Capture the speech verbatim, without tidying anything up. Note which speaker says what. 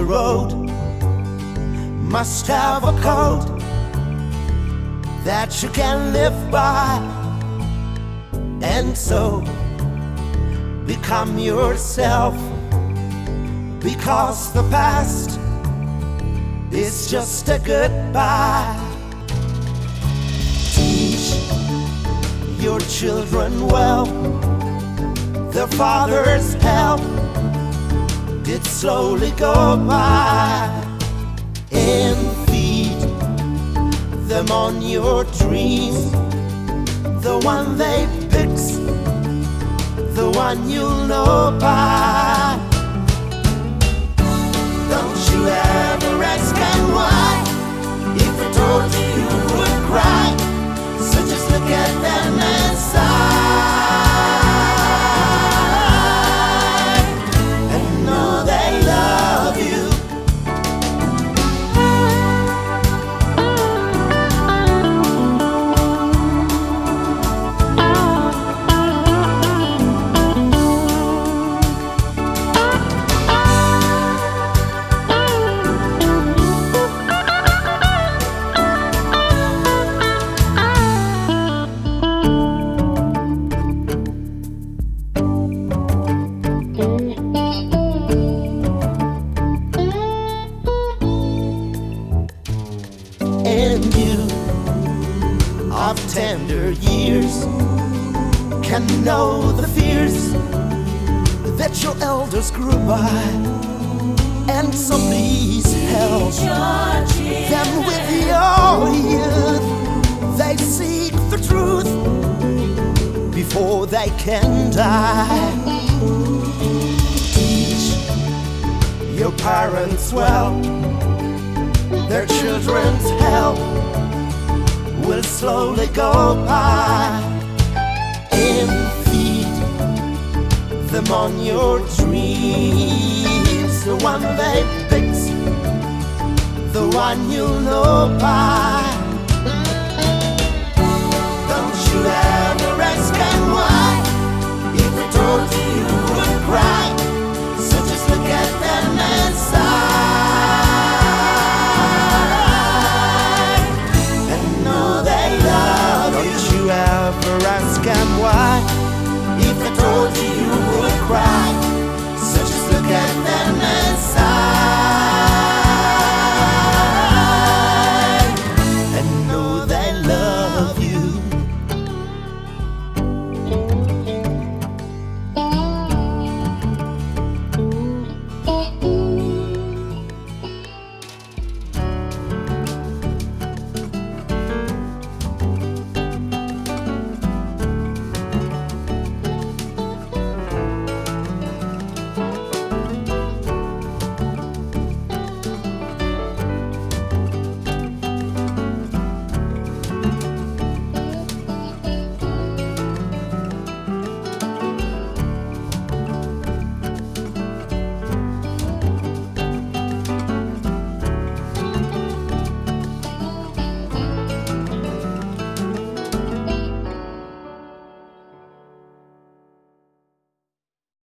Speaker 1: road must have a code that you can live by, and so become yourself, because the past is just a goodbye. Teach your children well. Their father's help did slowly go by, and feed them on your dreams, the one they pick, the one you'll know by. Don't you ever ask them why. If I told you, you would cry. So just look at them and sigh, and know they love you. And you of tender years can know the fears that your elders grew by, and so please help them with your youth. They seek the truth before they can die. Teach your parents well. Their children's help will slowly go by, and feed them on your dreams, the one they pick, the one you'll know by.